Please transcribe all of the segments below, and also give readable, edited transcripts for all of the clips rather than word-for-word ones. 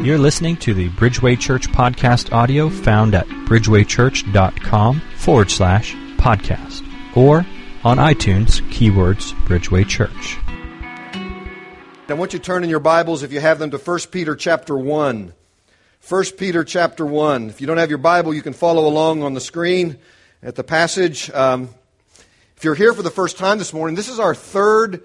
You're listening to the Bridgeway Church podcast audio found at bridgewaychurch.com/podcast or on iTunes, keywords Bridgeway Church. I want you to turn in your Bibles, if you have them, to 1 Peter chapter 1. 1 Peter chapter 1. If you don't have your Bible, you can follow along on the screen at the passage. If you're here for the first time this morning, this is our third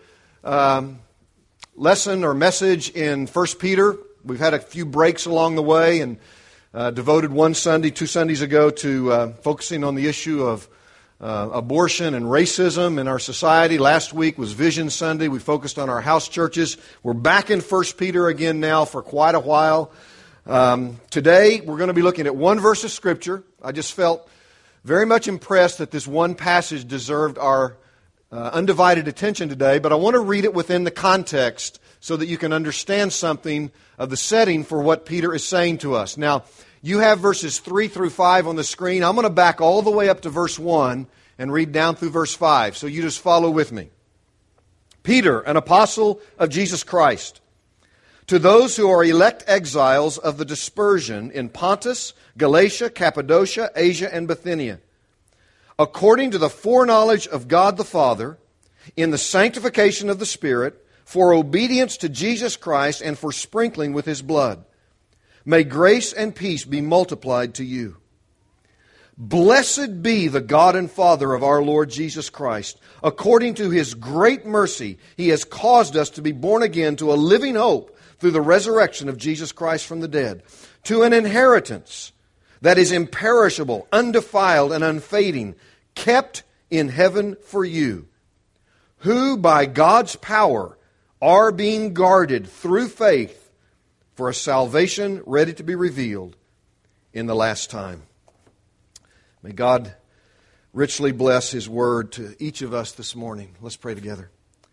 lesson or message in 1 Peter. We've had a few breaks along the way and devoted one Sunday, 2 Sundays ago, to focusing on the issue of abortion and racism in our society. Last week was Vision Sunday. We focused on our house churches. We're back in 1 Peter again now for quite a while. Today we're going to be looking at one verse of Scripture. I just felt very much impressed that this one passage deserved our undivided attention today, but I want to read it within the context so that you can understand something of the setting for what Peter is saying to us. Now, you have verses 3 through 5 on the screen. I'm going to back all the way up to verse 1 and read down through verse 5. So you just follow with me. Peter, an apostle of Jesus Christ, to those who are elect exiles of the dispersion in Pontus, Galatia, Cappadocia, Asia, and Bithynia, according to the foreknowledge of God the Father, in the sanctification of the Spirit, for obedience to Jesus Christ and for sprinkling with His blood. May grace and peace be multiplied to you. Blessed be the God and Father of our Lord Jesus Christ. According to His great mercy, He has caused us to be born again to a living hope through the resurrection of Jesus Christ from the dead, to an inheritance that is imperishable, undefiled, and unfading, kept in heaven for you, who by God's power are being guarded through faith for a salvation ready to be revealed in the last time. May God richly bless His word to each of us this morning. Let's pray together.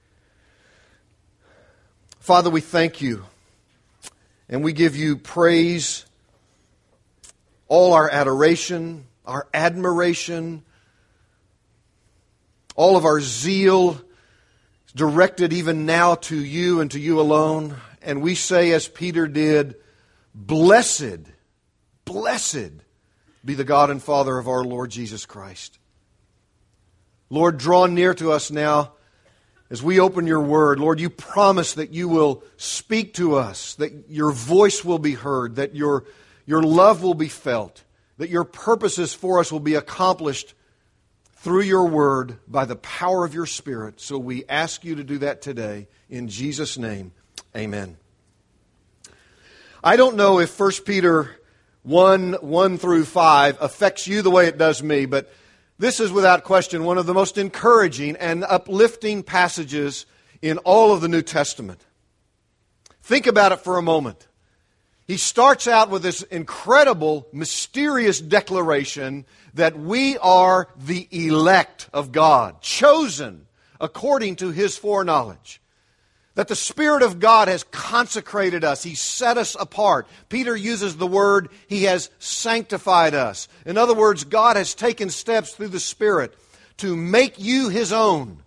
Father, we thank You and we give You praise, all our adoration, our admiration, all of our zeal directed even now to You and to You alone. And we say, as Peter did, blessed, blessed be the God and Father of our Lord Jesus Christ. Lord, draw near to us now as we open Your word. Lord, You promise that You will speak to us, that Your voice will be heard, that Your love will be felt, that Your purposes for us will be accomplished through Your word by the power of Your Spirit. So we ask You to do that today. In Jesus' name, amen. I don't know if 1 Peter 1 through 5 affects you the way it does me, but this is without question one of the most encouraging and uplifting passages in all of the New Testament. Think about it for a moment. He starts out with this incredible, mysterious declaration that we are the elect of God, chosen according to His foreknowledge. That the Spirit of God has consecrated us. He set us apart. Peter uses the word, He has sanctified us. In other words, God has taken steps through the Spirit to make you His own.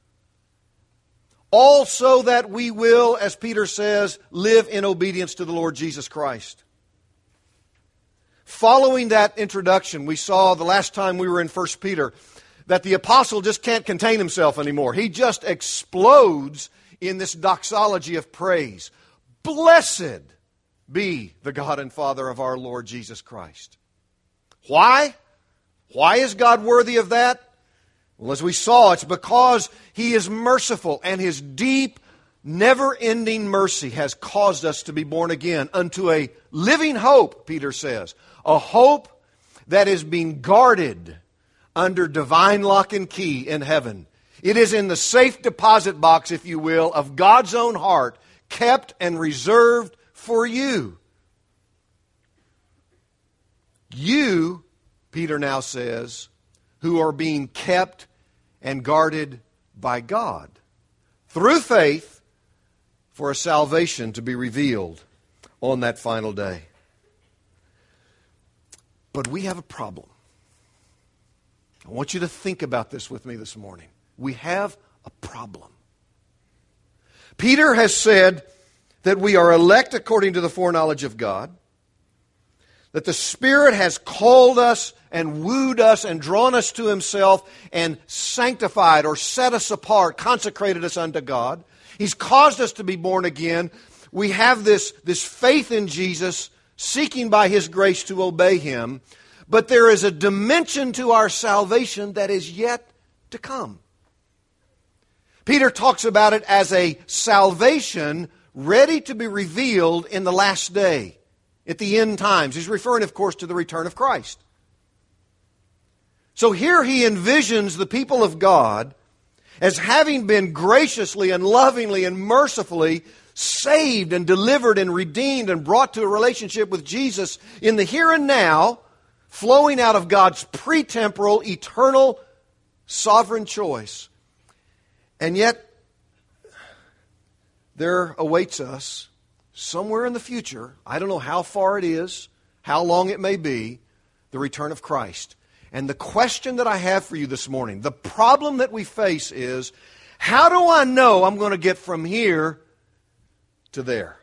All so that we will, as Peter says, live in obedience to the Lord Jesus Christ. Following that introduction, we saw the last time we were in 1 Peter that the apostle just can't contain himself anymore. He just explodes in this doxology of praise. Blessed be the God and Father of our Lord Jesus Christ. Why? Why is God worthy of that? Well, as we saw, it's because He is merciful, and His deep, never-ending mercy has caused us to be born again unto a living hope, Peter says. A hope that is being guarded under divine lock and key in heaven. It is in the safe deposit box, if you will, of God's own heart, kept and reserved for you. You, Peter now says, who are being kept and guarded by God through faith for a salvation to be revealed on that final day. But we have a problem. I want you to think about this with me this morning. We have a problem. Peter has said that we are elect according to the foreknowledge of God, that the Spirit has called us and wooed us and drawn us to Himself and sanctified or set us apart, consecrated us unto God. He's caused us to be born again. We have this faith in Jesus, seeking by His grace to obey Him. But there is a dimension to our salvation that is yet to come. Peter talks about it as a salvation ready to be revealed in the last day, at the end times. He's referring, of course, to the return of Christ. So here he envisions the people of God as having been graciously and lovingly and mercifully saved and delivered and redeemed and brought to a relationship with Jesus in the here and now, flowing out of God's pretemporal, eternal, sovereign choice. And yet, there awaits us somewhere in the future, I don't know how far it is, how long it may be, the return of Christ. And the question that I have for you this morning, the problem that we face is, how do I know I'm going to get from here to there?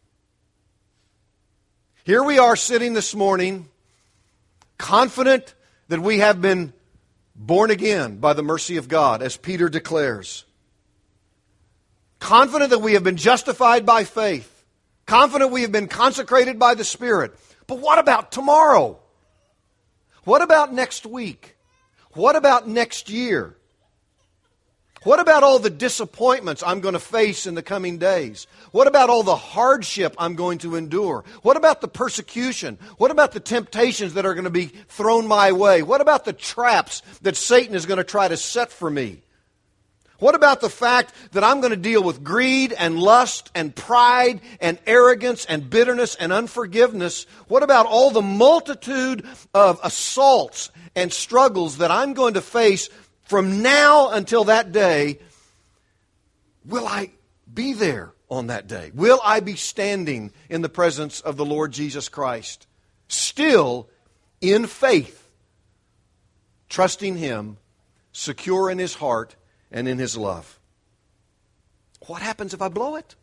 Here we are sitting this morning, confident that we have been born again by the mercy of God, as Peter declares. Confident that we have been justified by faith. Confident we have been consecrated by the Spirit. But what about tomorrow? What about next week? What about next year? What about all the disappointments I'm going to face in the coming days? What about all the hardship I'm going to endure? What about the persecution? What about the temptations that are going to be thrown my way? What about the traps that Satan is going to try to set for me? What about the fact that I'm going to deal with greed and lust and pride and arrogance and bitterness and unforgiveness? What about all the multitude of assaults and struggles that I'm going to face from now until that day? Will I be there on that day? Will I be standing in the presence of the Lord Jesus Christ, still in faith, trusting Him, secure in His heart and in His love? What happens if I blow it?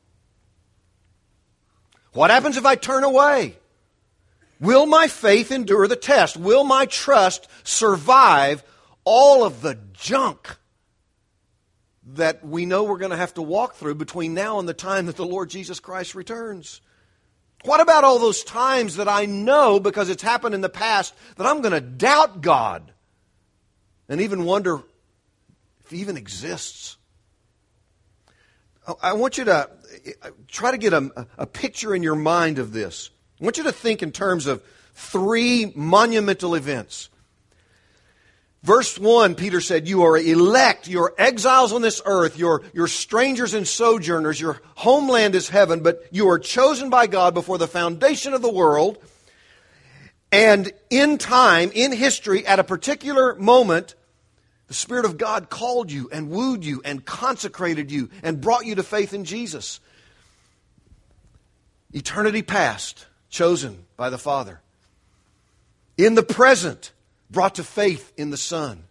What happens if I turn away? Will my faith endure the test? Will my trust survive all of the junk that we know we're going to have to walk through between now and the time that the Lord Jesus Christ returns? What about all those times that I know, because it's happened in the past, that I'm going to doubt God and even wonder if He even exists? I want you to try to get a picture in your mind of this. I want you to think in terms of three monumental events. Verse 1, Peter said, you are elect, you are exiles on this earth, you're strangers and sojourners, your homeland is heaven, but you are chosen by God before the foundation of the world. And in time, in history, at a particular moment, the Spirit of God called you and wooed you and consecrated you and brought you to faith in Jesus. Eternity past, chosen by the Father. In the present, brought to faith in the Son.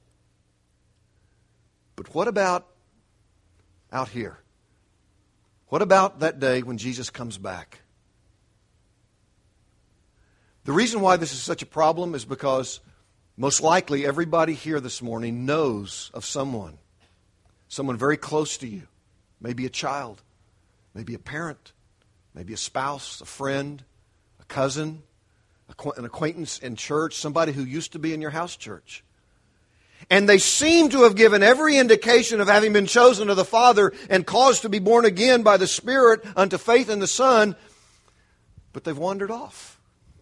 But what about out here? What about that day when Jesus comes back? The reason why this is such a problem is because most likely everybody here this morning knows of someone very close to you. Maybe a child, maybe a parent, maybe a spouse, a friend, a cousin, an acquaintance in church, somebody who used to be in your house church. And they seem to have given every indication of having been chosen of the Father and caused to be born again by the Spirit unto faith in the Son, but they've wandered off.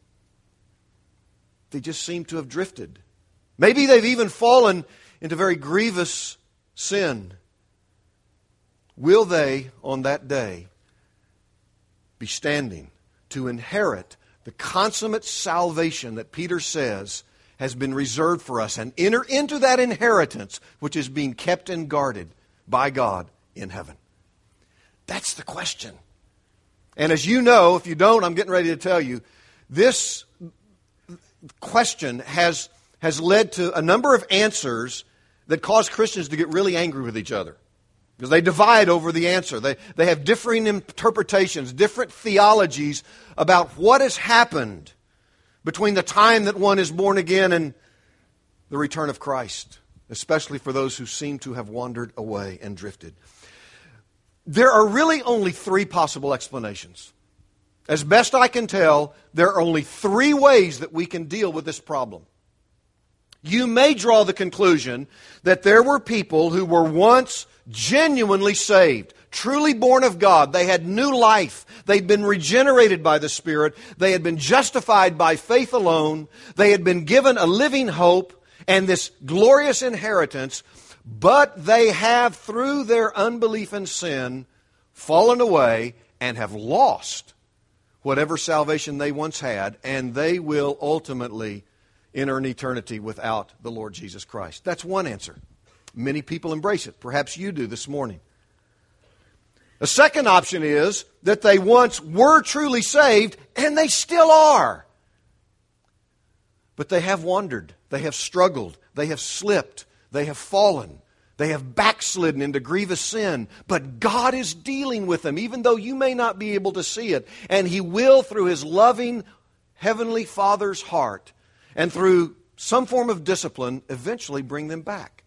They just seem to have drifted. Maybe they've even fallen into very grievous sin. Will they, on that day, be standing to inherit the consummate salvation that Peter says has been reserved for us, and enter into that inheritance which is being kept and guarded by God in heaven? That's the question. And as you know, if you don't, I'm getting ready to tell you, this question has led to a number of answers that cause Christians to get really angry with each other. Because they divide over the answer. They have differing interpretations, different theologies about what has happened between the time that one is born again and the return of Christ, especially for those who seem to have wandered away and drifted. There are really only three possible explanations. As best I can tell, there are only three ways that we can deal with this problem. You may draw the conclusion that there were people who were once genuinely saved, truly born of God. They had new life. They'd been regenerated by the Spirit. They had been justified by faith alone. They had been given a living hope and this glorious inheritance, but they have, through their unbelief and sin, fallen away and have lost whatever salvation they once had, and they will ultimately enter an eternity without the Lord Jesus Christ. That's one answer. Many people embrace it. Perhaps you do this morning. A second option is that they once were truly saved, and they still are. But they have wandered. They have struggled. They have slipped. They have fallen. They have backslidden into grievous sin. But God is dealing with them, even though you may not be able to see it. And He will, through His loving Heavenly Father's heart, and through some form of discipline, eventually bring them back.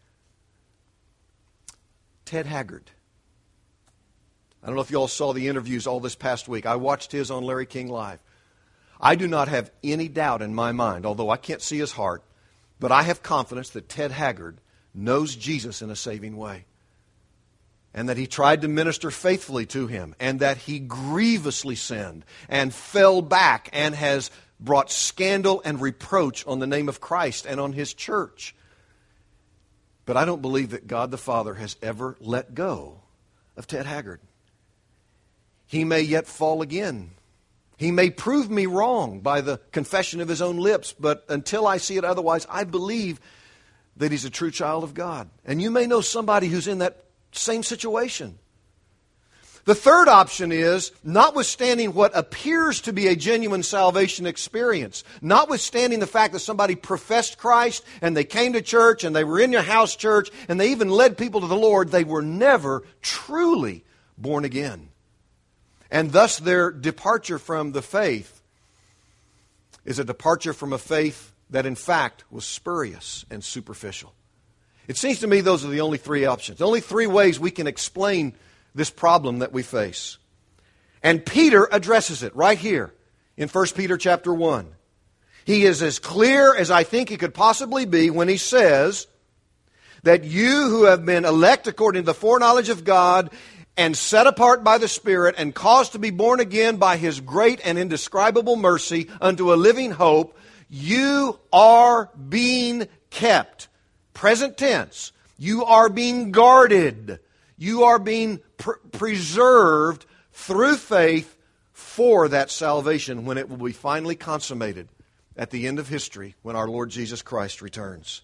Ted Haggard. I don't know if you all saw the interviews all this past week. I watched his on Larry King Live. I do not have any doubt in my mind, although I can't see his heart, but I have confidence that Ted Haggard knows Jesus in a saving way, and that he tried to minister faithfully to him, and that he grievously sinned and fell back and has brought scandal and reproach on the name of Christ and on His church. But I don't believe that God the Father has ever let go of Ted Haggard. He may yet fall again. He may prove me wrong by the confession of his own lips, but until I see it otherwise, I believe that he's a true child of God. And you may know somebody who's in that same situation. The third option is, notwithstanding what appears to be a genuine salvation experience, notwithstanding the fact that somebody professed Christ and they came to church and they were in your house church and they even led people to the Lord, they were never truly born again. And thus their departure from the faith is a departure from a faith that in fact was spurious and superficial. It seems to me those are the only three options, the only three ways we can explain this problem that we face. And Peter addresses it right here in 1 Peter chapter 1. He is as clear as I think he could possibly be when he says that you who have been elect according to the foreknowledge of God and set apart by the Spirit and caused to be born again by His great and indescribable mercy unto a living hope, you are being kept. Present tense. You are being guarded. You are being preserved through faith for that salvation when it will be finally consummated at the end of history when our Lord Jesus Christ returns.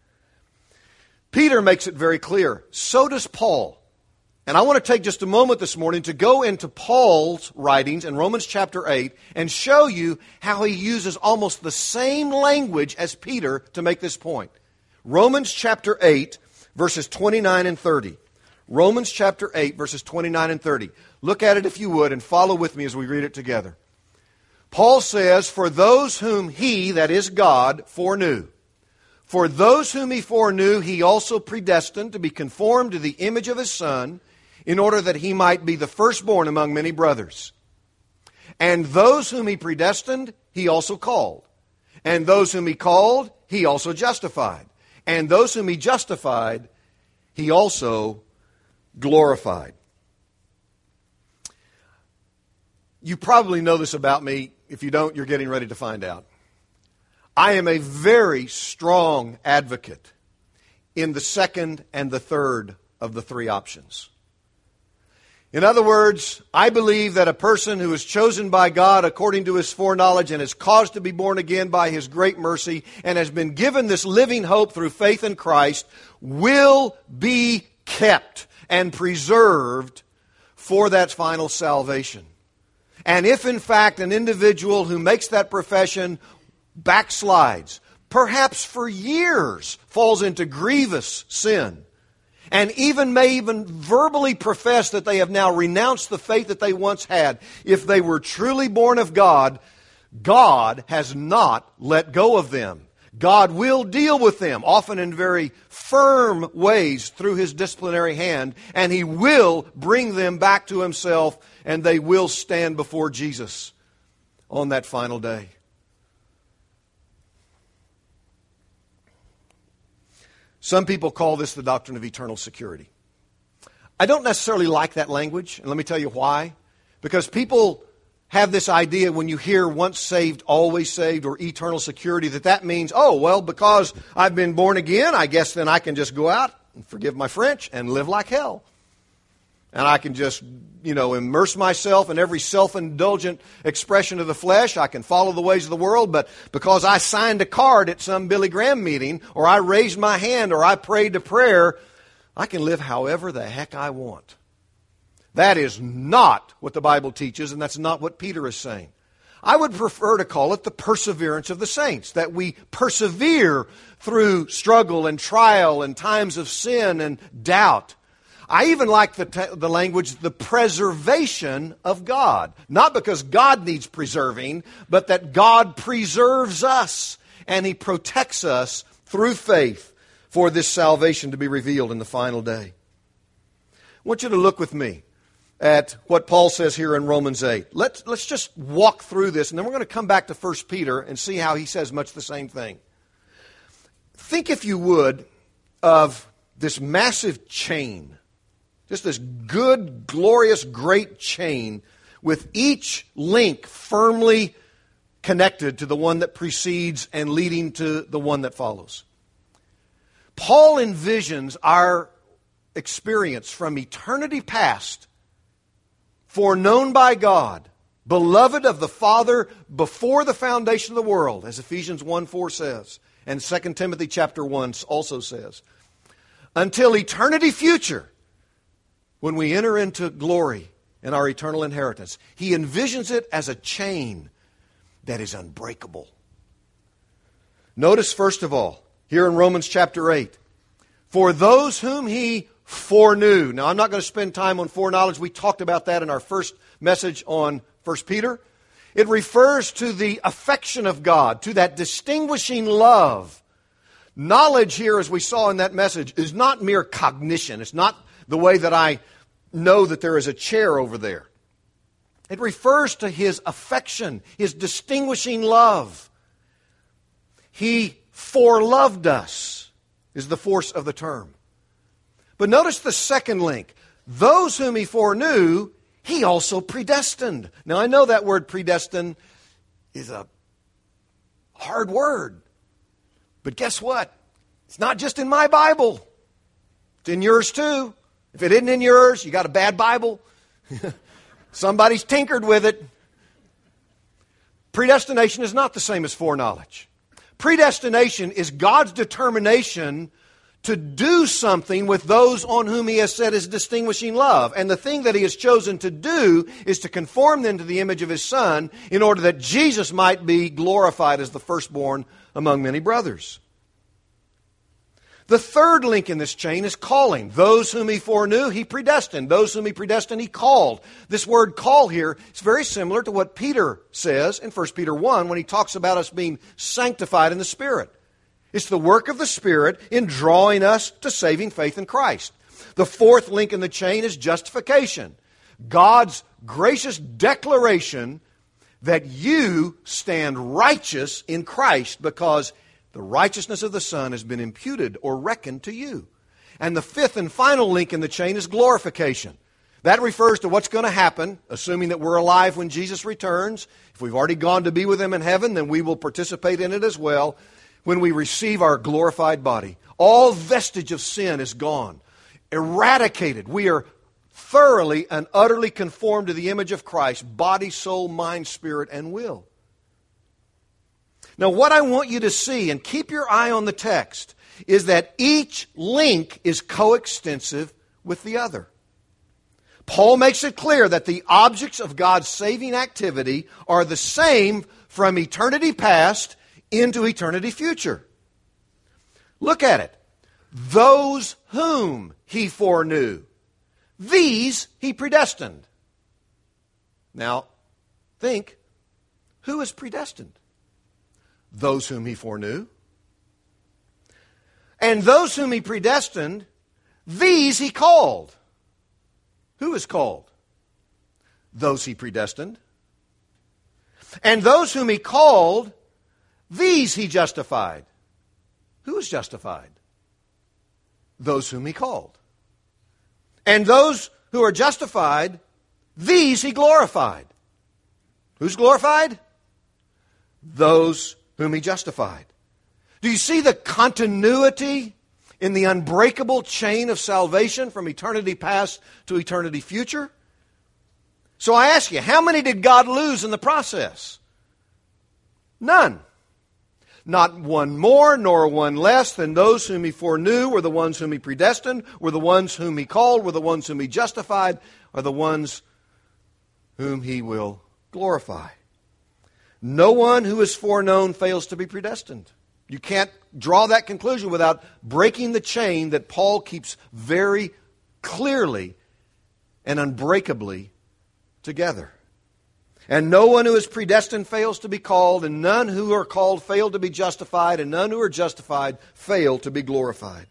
Peter makes it very clear. So does Paul. And I want to take just a moment this morning to go into Paul's writings in Romans chapter 8 and show you how he uses almost the same language as Peter to make this point. Romans chapter 8, verses 29 and 30. Romans chapter 8, verses 29 and 30. Look at it if you would and follow with me as we read it together. Paul says, for those whom He, that is God, foreknew. For those whom He foreknew, He also predestined to be conformed to the image of His Son, in order that He might be the firstborn among many brothers. And those whom He predestined, He also called. And those whom He called, He also justified. And those whom He justified, He also glorified. You probably know this about me. If you don't, you're getting ready to find out. I am a very strong advocate in the second and the third of the three options. In other words, I believe that a person who is chosen by God according to His foreknowledge and is caused to be born again by His great mercy and has been given this living hope through faith in Christ will be kept and preserved for that final salvation. And if in fact an individual who makes that profession backslides, perhaps for years falls into grievous sin, and may even verbally profess that they have now renounced the faith that they once had, if they were truly born of God, God has not let go of them. God will deal with them, often in very firm ways through His disciplinary hand, and He will bring them back to Himself, and they will stand before Jesus on that final day. Some people call this the doctrine of eternal security. I don't necessarily like that language, and let me tell you why. Because people have this idea when you hear once saved, always saved, or eternal security, that means, oh, well, because I've been born again, I guess then I can just go out, and forgive my French, and live like hell. And I can just, immerse myself in every self-indulgent expression of the flesh. I can follow the ways of the world, but because I signed a card at some Billy Graham meeting, or I raised my hand, or I prayed a prayer, I can live however the heck I want. That is not what the Bible teaches, and that's not what Peter is saying. I would prefer to call it the perseverance of the saints, that we persevere through struggle and trial and times of sin and doubt. I even like the language, the preservation of God. Not because God needs preserving, but that God preserves us and He protects us through faith for this salvation to be revealed in the final day. I want you to look with me at what Paul says here in Romans 8. Let's just walk through this, and then we're going to come back to 1 Peter and see how he says much the same thing. Think, if you would, of this massive chain. Just this good, glorious, great chain with each link firmly connected to the one that precedes and leading to the one that follows. Paul envisions our experience from eternity past, foreknown by God, beloved of the Father before the foundation of the world, as Ephesians 1:4 says, and 2 Timothy chapter 1 also says, until eternity future, when we enter into glory and our eternal inheritance. He envisions it as a chain that is unbreakable. Notice, first of all, here in Romans chapter 8, for those whom He foreknew. Now, I'm not going to spend time on foreknowledge. We talked about that in our first message on 1 Peter. It refers to the affection of God, to that distinguishing love. Knowledge here, as we saw in that message, is not mere cognition. It's not the way that I know that there is a chair over there. It refers to His affection, His distinguishing love. He foreloved us, is the force of the term. But notice the second link. Those whom He foreknew, He also predestined. Now, I know that word predestined is a hard word. But guess what? It's not just in my Bible. It's in yours too. If it isn't in yours, you got a bad Bible. Somebody's tinkered with it. Predestination is not the same as foreknowledge. Predestination is God's determination to do something with those on whom He has set His distinguishing love. And the thing that He has chosen to do is to conform them to the image of His Son in order that Jesus might be glorified as the firstborn among many brothers. The third link in this chain is calling. Those whom He foreknew, He predestined. Those whom He predestined, He called. This word call here is very similar to what Peter says in 1 Peter 1 when he talks about us being sanctified in the Spirit. It's the work of the Spirit in drawing us to saving faith in Christ. The fourth link in the chain is justification. God's gracious declaration that you stand righteous in Christ because the righteousness of the Son has been imputed or reckoned to you. And the fifth and final link in the chain is glorification. That refers to what's going to happen, assuming that we're alive when Jesus returns. If we've already gone to be with Him in heaven, then we will participate in it as well when we receive our glorified body. All vestige of sin is gone, eradicated. We are thoroughly and utterly conformed to the image of Christ, body, soul, mind, spirit, and will. Now, what I want you to see, and keep your eye on the text, is that each link is coextensive with the other. Paul makes it clear that the objects of God's saving activity are the same from eternity past into eternity future. Look at it. those whom He foreknew, these He predestined. Now, think, who is predestined? Those whom He foreknew. And those whom He predestined, these He called. Who is called? Those He predestined. And those whom He called, these He justified. Who is justified? Those whom He called. And those who are justified, these He glorified. Who's glorified? Those whom He justified. Do you see the continuity in the unbreakable chain of salvation from eternity past to eternity future? So I ask you, how many did God lose in the process? None. Not one more nor one less than those whom He foreknew were the ones whom He predestined, were the ones whom He called, were the ones whom He justified, are the ones whom He will glorify. No one who is foreknown fails to be predestined. You can't draw that conclusion without breaking the chain that Paul keeps very clearly and unbreakably together. And no one who is predestined fails to be called, and none who are called fail to be justified, and none who are justified fail to be glorified.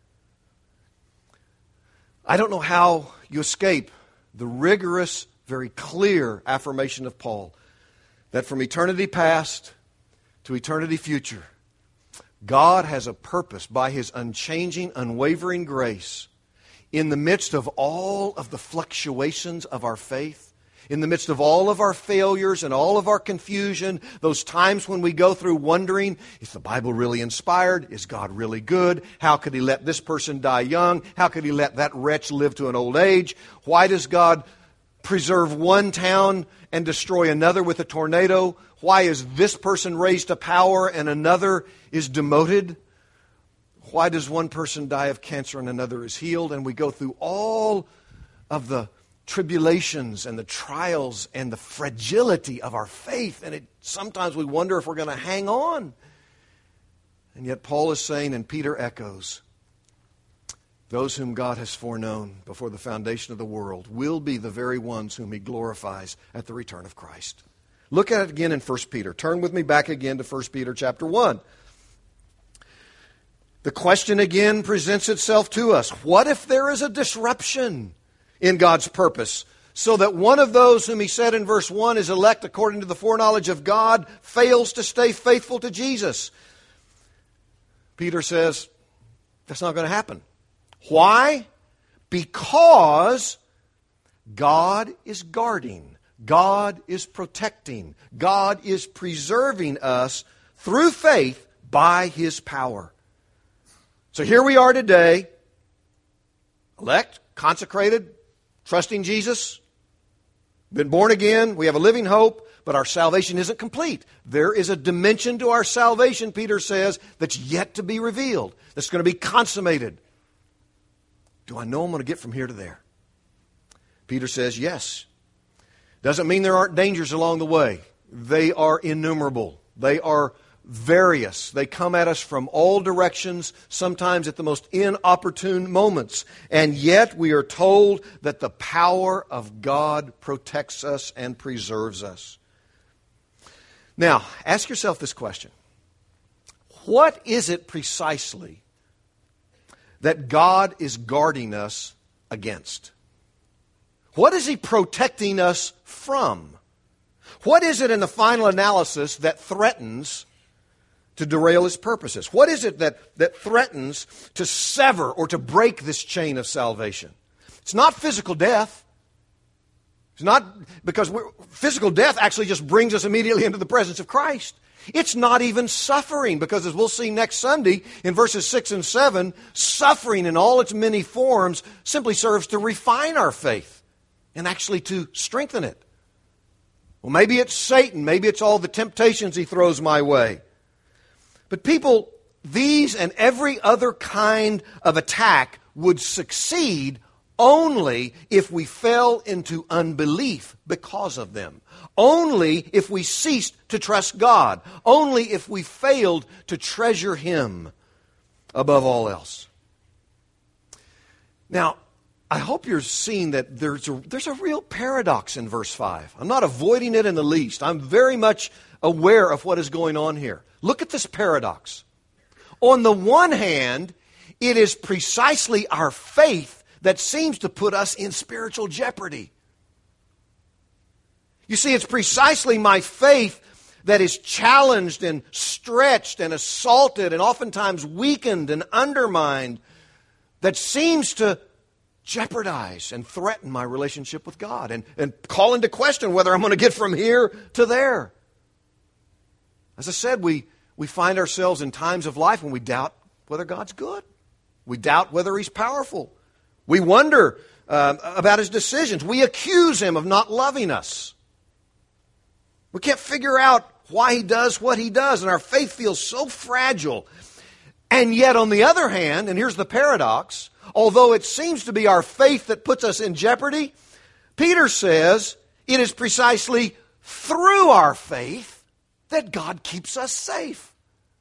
I don't know how you escape the rigorous, very clear affirmation of Paul that from eternity past to eternity future, God has a purpose by His unchanging, unwavering grace in the midst of all of the fluctuations of our faith, in the midst of all of our failures and all of our confusion, those times when we go through wondering, is the Bible really inspired? Is God really good? How could He let this person die young? How could He let that wretch live to an old age? Why does God preserve one town and destroy another with a tornado? Why is this person raised to power and another is demoted? Why does one person die of cancer and another is healed? And we go through all of the tribulations and the trials and the fragility of our faith. And sometimes we wonder if we're going to hang on. And yet Paul is saying, and Peter echoes, those whom God has foreknown before the foundation of the world will be the very ones whom He glorifies at the return of Christ. Look at it again in 1 Peter. Turn with me back again to 1 Peter chapter 1. The question again presents itself to us. What if there is a disruption in God's purpose, so that one of those whom He said in verse 1 is elect according to the foreknowledge of God fails to stay faithful to Jesus? Peter says, that's not going to happen. Why? Because God is guarding, God is protecting, God is preserving us through faith by His power. So here we are today, elect, consecrated, trusting Jesus, been born again, we have a living hope, but our salvation isn't complete. There is a dimension to our salvation, Peter says, that's yet to be revealed, that's going to be consummated. Do I know I'm going to get from here to there? Peter says, yes. Doesn't mean there aren't dangers along the way. They are innumerable. They are various. They come at us from all directions, sometimes at the most inopportune moments. And yet we are told that the power of God protects us and preserves us. Now, ask yourself this question. What is it precisely that God is guarding us against? What is He protecting us from? What is it in the final analysis that threatens to derail His purposes? What is it that threatens to sever or to break this chain of salvation? It's not physical death. It's not because physical death actually just brings us immediately into the presence of Christ. It's not even suffering, because as we'll see next Sunday in verses 6 and 7, suffering in all its many forms simply serves to refine our faith and actually to strengthen it. Well, maybe it's Satan. Maybe it's all the temptations he throws my way. But people, these and every other kind of attack would succeed only if we fell into unbelief because of them. Only if we ceased to trust God. Only if we failed to treasure Him above all else. Now, I hope you're seeing that there's a real paradox in verse 5. I'm not avoiding it in the least. I'm very much aware of what is going on here. Look at this paradox. On the one hand, it is precisely our faith that seems to put us in spiritual jeopardy. You see, it's precisely my faith that is challenged and stretched and assaulted and oftentimes weakened and undermined that seems to jeopardize and threaten my relationship with God and call into question whether I'm going to get from here to there. As I said, we find ourselves in times of life when we doubt whether God's good. We doubt whether He's powerful. We wonder about His decisions. We accuse Him of not loving us. We can't figure out why He does what He does, and our faith feels so fragile. And yet, on the other hand, and here's the paradox, although it seems to be our faith that puts us in jeopardy, Peter says it is precisely through our faith that God keeps us safe.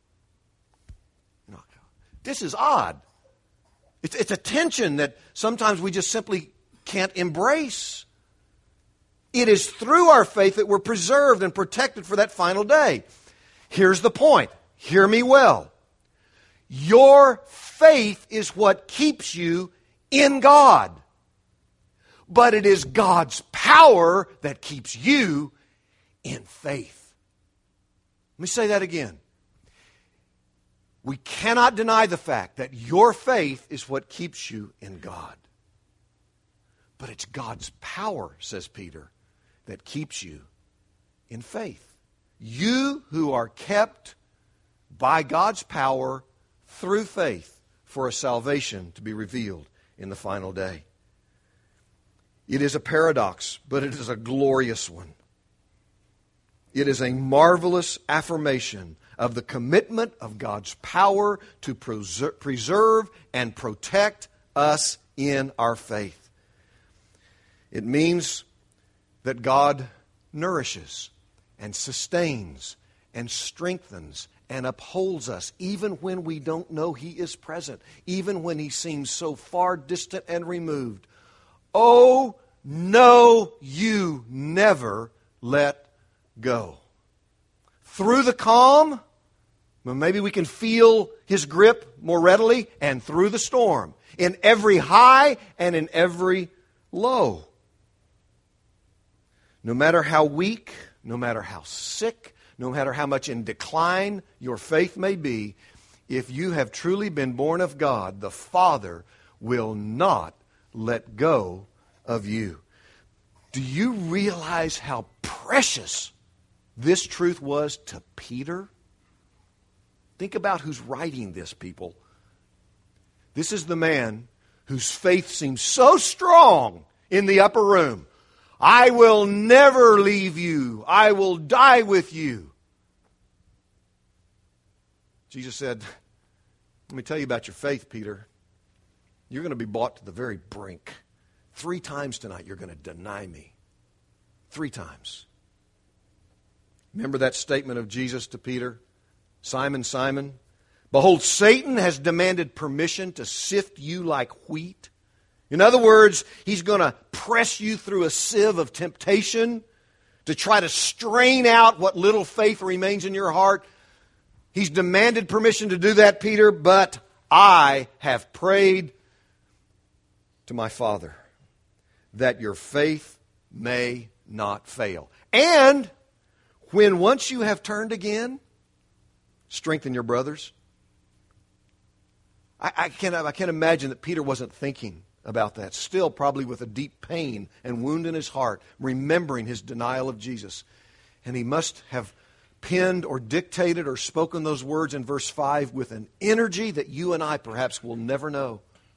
This is odd. It's a tension that sometimes we just simply can't embrace. It is through our faith that we're preserved and protected for that final day. Here's the point. Hear me well. Your faith is what keeps you in God. But it is God's power that keeps you in faith. Let me say that again. We cannot deny the fact that your faith is what keeps you in God. But it's God's power, says Peter, that keeps you in faith. You who are kept by God's power through faith for a salvation to be revealed in the final day. It is a paradox, but it is a glorious one. It is a marvelous affirmation of the commitment of God's power to preserve and protect us in our faith. It means that God nourishes and sustains and strengthens and upholds us even when we don't know He is present, even when He seems so far distant and removed. Oh, no, you never let go. Through the calm, well, maybe we can feel His grip more readily, and through the storm, in every high and in every low. No matter how weak, no matter how sick, no matter how much in decline your faith may be, if you have truly been born of God, the Father will not let go of you. Do you realize how precious this truth was to Peter? Think about who's writing this, people. This is the man whose faith seems so strong in the upper room. I will never leave you. I will die with you. Jesus said, let me tell you about your faith, Peter. You're going to be brought to the very brink. 3 times tonight you're going to deny me. 3 times. Remember that statement of Jesus to Peter? Simon, Simon, behold, Satan has demanded permission to sift you like wheat. In other words, he's going to press you through a sieve of temptation to try to strain out what little faith remains in your heart. He's demanded permission to do that, Peter, but I have prayed to my Father that your faith may not fail. And when once you have turned again, strengthen your brothers. I can't imagine that Peter wasn't thinking about that. Still probably with a deep pain and wound in his heart, remembering his denial of Jesus. And he must have penned or dictated or spoken those words in verse 5 with an energy that you and I perhaps will never know.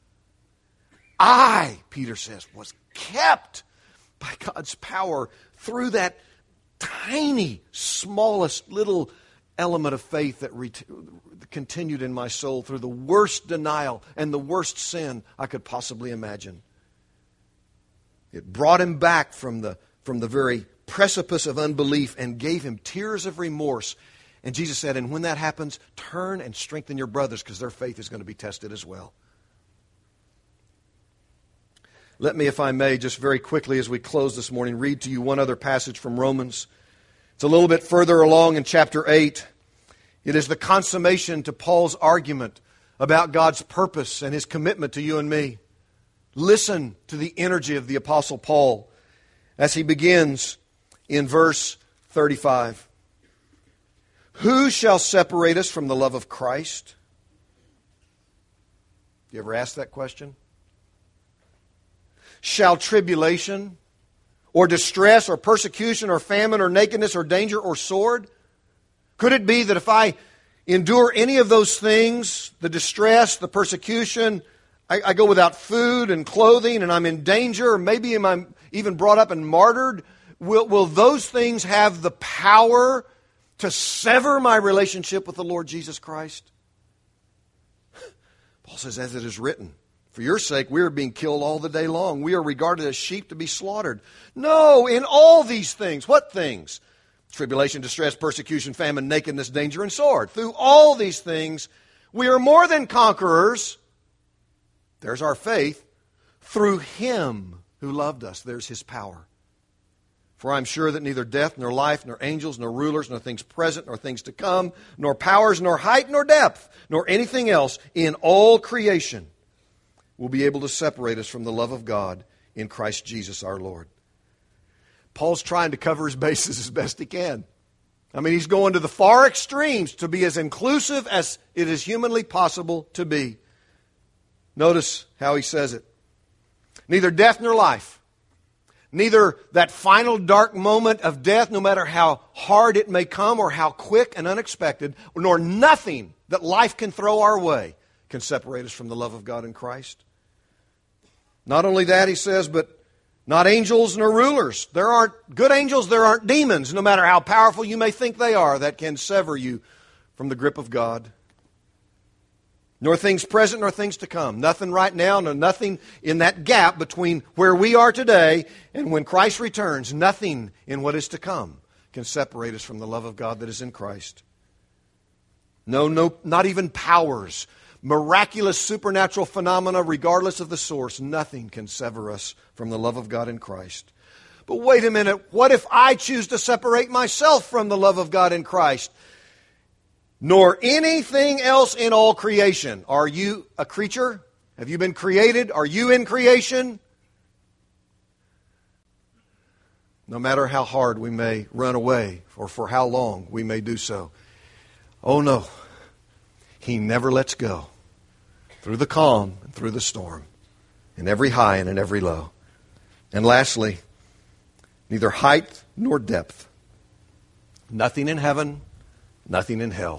I, Peter says, was kept by God's power through that tiny, smallest little element of faith that continued in my soul through the worst denial and the worst sin I could possibly imagine. It brought him back from the very precipice of unbelief and gave him tears of remorse. And Jesus said, and when that happens, turn and strengthen your brothers because their faith is going to be tested as well. Let me, if I may, just very quickly as we close this morning, read to you one other passage from Romans. It's a little bit further along in chapter 8. It is the consummation to Paul's argument about God's purpose and His commitment to you and me. Listen to the energy of the Apostle Paul as he begins in verse 35. Who shall separate us from the love of Christ? You ever ask that question? Shall tribulation, or distress, or persecution, or famine, or nakedness, or danger, or sword? Could it be that if I endure any of those things, the distress, the persecution, I go without food and clothing, and I'm in danger, or maybe I'm even brought up and martyred, will those things have the power to sever my relationship with the Lord Jesus Christ? Paul says, as it is written, for your sake we are being killed all the day long. We are regarded as sheep to be slaughtered. No, in all these things. What things? Tribulation, distress, persecution, famine, nakedness, danger, and sword. Through all these things we are more than conquerors. There's our faith. Through Him who loved us. There's His power. For I'm sure that neither death, nor life, nor angels, nor rulers, nor things present, nor things to come, nor powers, nor height, nor depth, nor anything else in all creation will be able to separate us from the love of God in Christ Jesus our Lord. Paul's trying to cover his bases as best he can. I mean, he's going to the far extremes to be as inclusive as it is humanly possible to be. Notice how he says it. Neither death nor life. Neither that final dark moment of death, no matter how hard it may come or how quick and unexpected, nor nothing that life can throw our way can separate us from the love of God in Christ. Not only that, he says, but not angels nor rulers. There aren't good angels, there aren't demons, no matter how powerful you may think they are, that can sever you from the grip of God. Nor things present, nor things to come. Nothing right now, no nothing in that gap between where we are today and when Christ returns. Nothing in what is to come can separate us from the love of God that is in Christ. No, not even powers, miraculous supernatural phenomena, regardless of the source. Nothing can sever us from the love of God in Christ. But wait a minute, what if I choose to separate myself from the love of God in Christ? Nor anything else in all creation. Are you a creature? Have you been created? Are you in creation? No matter how hard we may run away or for how long we may do so. Oh no, He never lets go. Through the calm and through the storm. In every high and in every low. And lastly, neither height nor depth. Nothing in heaven, nothing in hell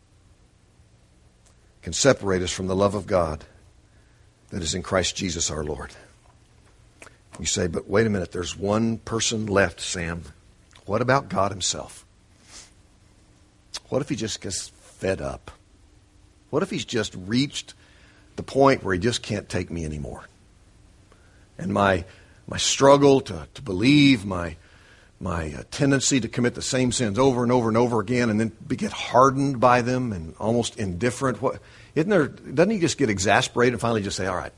can separate us from the love of God that is in Christ Jesus our Lord. You say, but wait a minute, there's one person left, Sam. What about God Himself? What if He just gets fed up? What if He's just reached the point where He just can't take me anymore? And my struggle to believe, my tendency to commit the same sins over and over and over again and then get hardened by them and almost indifferent. Doesn't He just get exasperated and finally just say, all right,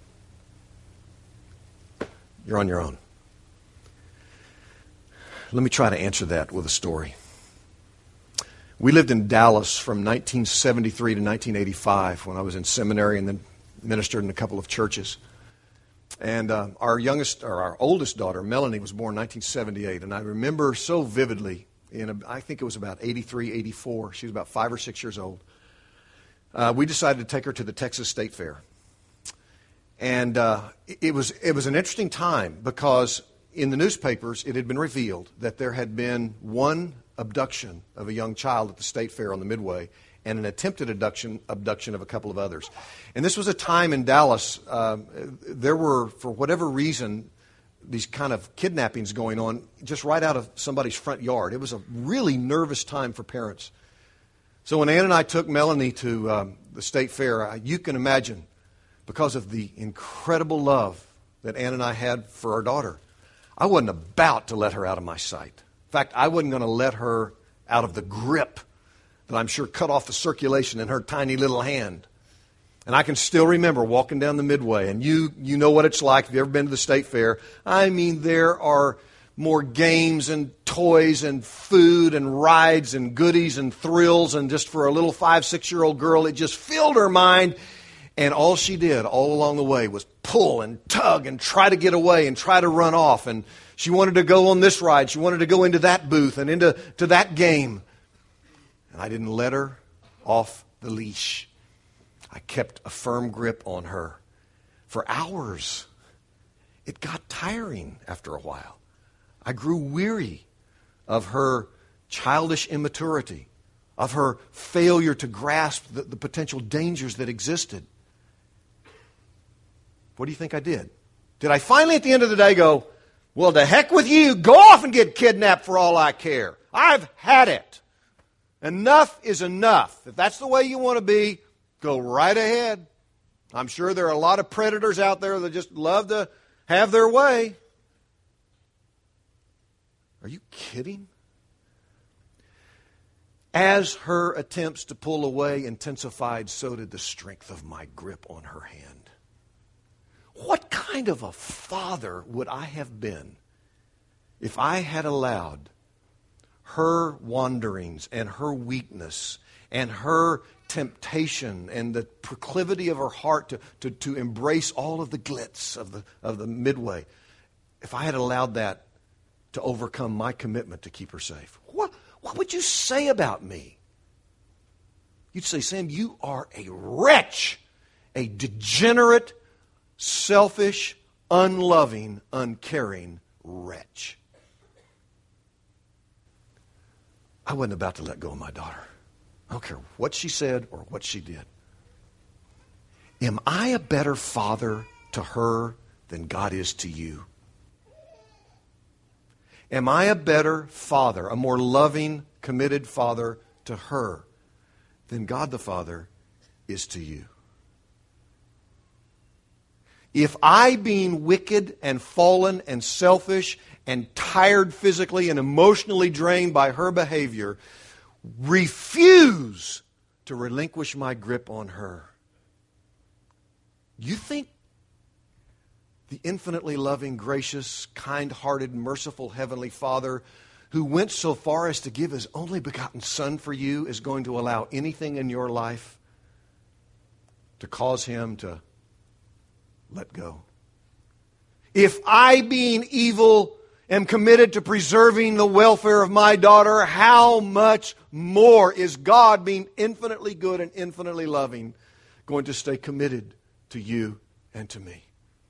you're on your own? Let me try to answer that with a story. We lived in Dallas from 1973 to 1985 when I was in seminary and then ministered in a couple of churches. And our oldest daughter, Melanie, was born in 1978. And I remember so vividly, I think it was about 83, 84. She was about 5 or 6 years old. We decided to take her to the Texas State Fair. And it was an interesting time because in the newspapers it had been revealed that there had been one abduction of a young child at the State Fair on the Midway and an attempted abduction of a couple of others. And this was a time in Dallas, there were, for whatever reason, these kind of kidnappings going on just right out of somebody's front yard. It was a really nervous time for parents. So when Ann and I took Melanie to the State Fair, you can imagine, because of the incredible love that Ann and I had for our daughter, I wasn't about to let her out of my sight. In fact, I wasn't going to let her out of the grip that I'm sure cut off the circulation in her tiny little hand. And I can still remember walking down the Midway, and you know what it's like if you've ever been to the state fair. I mean, there are more games and toys and food and rides and goodies and thrills, and just for a little 5, 6-year-old girl, it just filled her mind. And all she did all along the way was pull and tug and try to get away and try to run off. And she wanted to go on this ride. She wanted to go into that booth and into that game. And I didn't let her off the leash. I kept a firm grip on her for hours. It got tiring after a while. I grew weary of her childish immaturity, of her failure to grasp the potential dangers that existed. What do you think I did? Did I finally at the end of the day go, well, to heck with you, go off and get kidnapped for all I care. I've had it. Enough is enough. If that's the way you want to be, go right ahead. I'm sure there are a lot of predators out there that just love to have their way. Are you kidding? As her attempts to pull away intensified, so did the strength of my grip on her hand. What kind of a father would I have been if I had allowed her wanderings and her weakness and her temptation and the proclivity of her heart to embrace all of the glitz of the Midway, if I had allowed that to overcome my commitment to keep her safe? What would you say about me? You'd say, Sam, you are a wretch, a degenerate, selfish, unloving, uncaring wretch. I wasn't about to let go of my daughter. I don't care what she said or what she did. Am I a better father to her than God is to you? Am I a better father, a more loving, committed father to her than God the Father is to you? If I, being wicked and fallen and selfish and tired physically and emotionally drained by her behavior, refuse to relinquish my grip on her, you think the infinitely loving, gracious, kind-hearted, merciful Heavenly Father who went so far as to give His only begotten Son for you is going to allow anything in your life to cause Him to let go? If I, being evil, am committed to preserving the welfare of my daughter, how much more is God, being infinitely good and infinitely loving, going to stay committed to you and to me?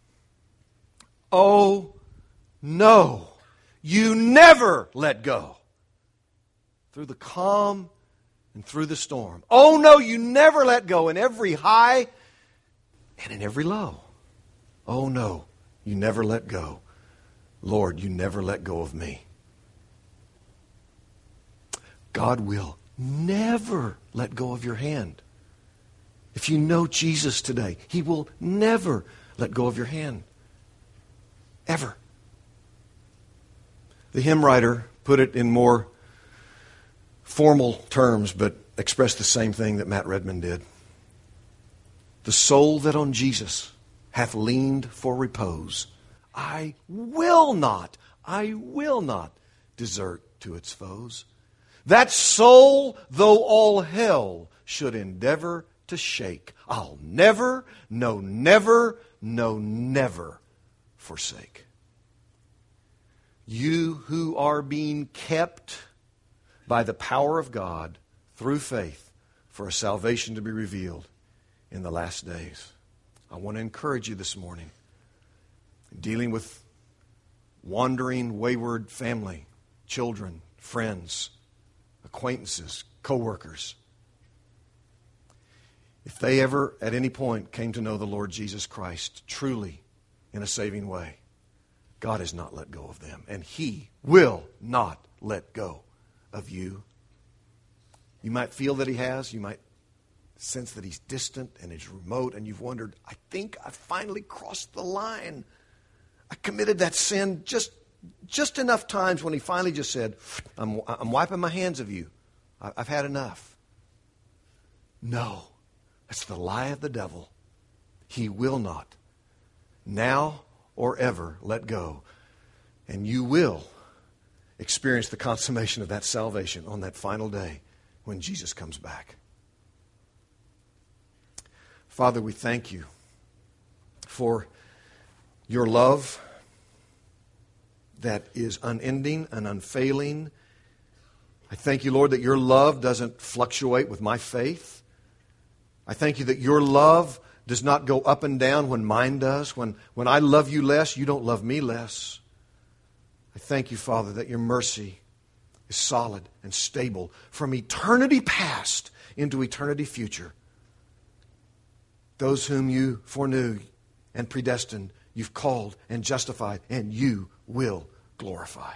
Oh, no. You never let go. Through the calm and through the storm. Oh, no, you never let go in every high and in every low. Oh, no, you never let go. Lord, you never let go of me. God will never let go of your hand. If you know Jesus today, He will never let go of your hand. Ever. The hymn writer put it in more formal terms, but expressed the same thing that Matt Redman did. The soul that on Jesus hath leaned for repose, I will not desert to its foes. That soul, though all hell should endeavor to shake, I'll never, no never, no never forsake. You who are being kept by the power of God through faith for a salvation to be revealed in the last days. I want to encourage you this morning, dealing with wandering, wayward family, children, friends, acquaintances, co-workers. If they ever at any point came to know the Lord Jesus Christ truly in a saving way, God has not let go of them, and He will not let go of you. You might feel that He has. You might sense that He's distant and He's remote, and you've wondered, I think I finally crossed the line. I committed that sin just enough times when He finally just said, I'm wiping my hands of you. I've had enough. No. That's the lie of the devil. He will not, now or ever, let go. And you will experience the consummation of that salvation on that final day when Jesus comes back. Father, we thank you for your love that is unending and unfailing. I thank you, Lord, that your love doesn't fluctuate with my faith. I thank you that your love does not go up and down when mine does. When I love you less, you don't love me less. I thank you, Father, that your mercy is solid and stable from eternity past into eternity future. Those whom you foreknew and predestined, you've called and justified, and you will glorify.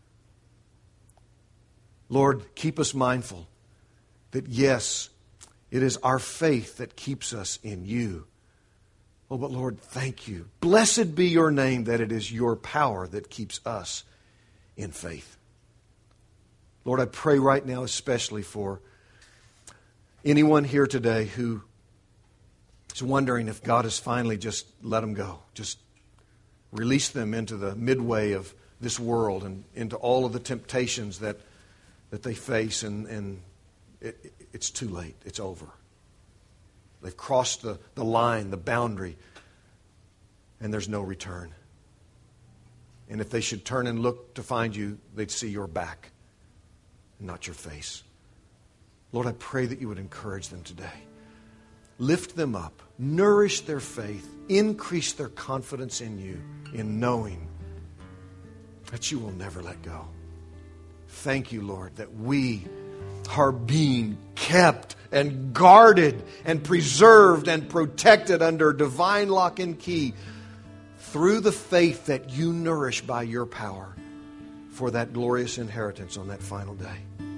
Lord, keep us mindful that, yes, it is our faith that keeps us in you. Oh, but Lord, thank you. Blessed be your name that it is your power that keeps us in faith. Lord, I pray right now especially for anyone here today who is wondering if God has finally just let them go, just released them into the midway of this world and into all of the temptations that they face, and it's too late. It's over. They've crossed the line, the boundary, and there's no return. And if they should turn and look to find you, they'd see your back and not your face. Lord, I pray that you would encourage them today. Lift them up, nourish their faith, increase their confidence in you, in knowing that you will never let go. Thank you, Lord, that we are being kept and guarded and preserved and protected under divine lock and key through the faith that you nourish by your power for that glorious inheritance on that final day.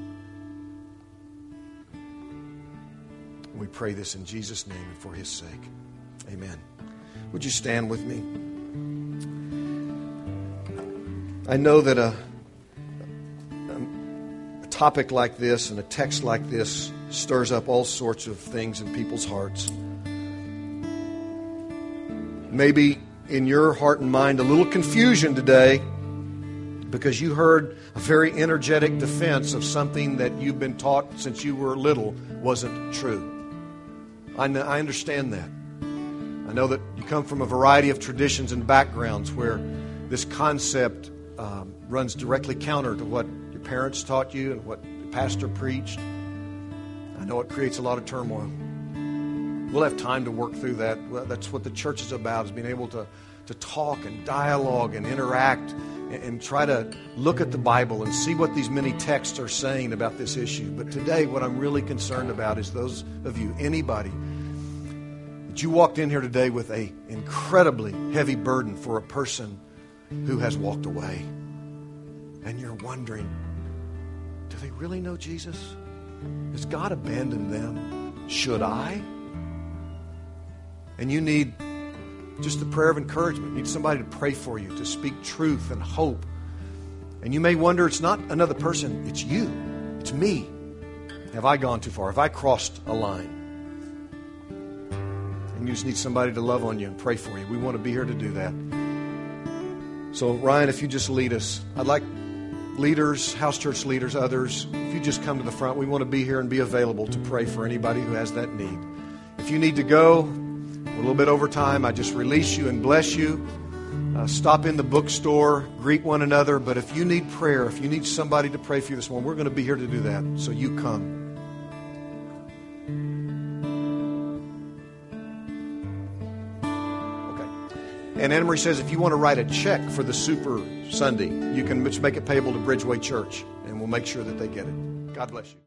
We pray this in Jesus' name and for his sake. Amen. Would you stand with me? I know that a topic like this and a text like this stirs up all sorts of things in people's hearts. Maybe in your heart and mind a little confusion today because you heard a very energetic defense of something that you've been taught since you were little wasn't true. I understand that. I know that you come from a variety of traditions and backgrounds where this concept runs directly counter to what your parents taught you and what the pastor preached. I know it creates a lot of turmoil. We'll have time to work through that. Well, that's what the church is about, is being able to talk and dialogue and interact and try to look at the Bible and see what these many texts are saying about this issue. But today, what I'm really concerned about is those of you, anybody, that you walked in here today with an incredibly heavy burden for a person who has walked away. And you're wondering, do they really know Jesus? Has God abandoned them? Should I? And you need just the prayer of encouragement. You need somebody to pray for you, to speak truth and hope. And you may wonder, it's not another person, it's you. It's me. Have I gone too far? Have I crossed a line? And you just need somebody to love on you and pray for you. We want to be here to do that. So, Ryan, if you just lead us, I'd like leaders, house church leaders, others, if you just come to the front, we want to be here and be available to pray for anybody who has that need. If you need to go, a little bit over time, I just release you and bless you. Stop in the bookstore, greet one another. But if you need prayer, if you need somebody to pray for you this morning, we're going to be here to do that. So you come. Okay. And Anna Marie says if you want to write a check for the Super Sunday, you can just make it payable to Bridgeway Church, and we'll make sure that they get it. God bless you.